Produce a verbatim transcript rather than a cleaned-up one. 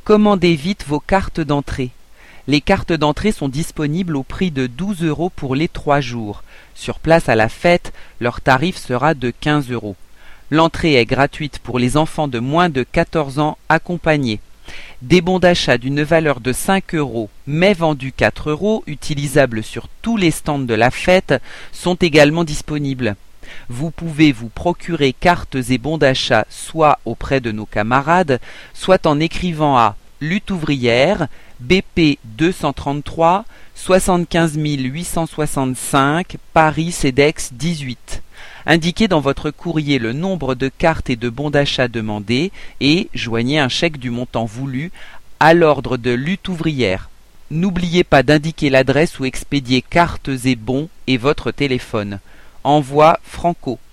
Commandez vite vos cartes d'entrée. Les cartes d'entrée sont disponibles au prix de douze euros pour les trois jours. Sur place à la fête, leur tarif sera de quinze euros. L'entrée est gratuite pour les enfants de moins de quatorze ans accompagnés. Des bons d'achat d'une valeur de cinq euros, mais vendus quatre euros, utilisables sur tous les stands de la fête, sont également disponibles. Vous pouvez vous procurer cartes et bons d'achat soit auprès de nos camarades, soit en écrivant à Lutte ouvrière, B P deux cent trente-trois, soixante-quinze mille huit cent soixante-cinq, Paris CEDEX dix-huit. Indiquez dans votre courrier le nombre de cartes et de bons d'achat demandés et joignez un chèque du montant voulu à l'ordre de Lutte ouvrière. N'oubliez pas d'indiquer l'adresse où expédier cartes et bons et votre téléphone. Envoi Franco.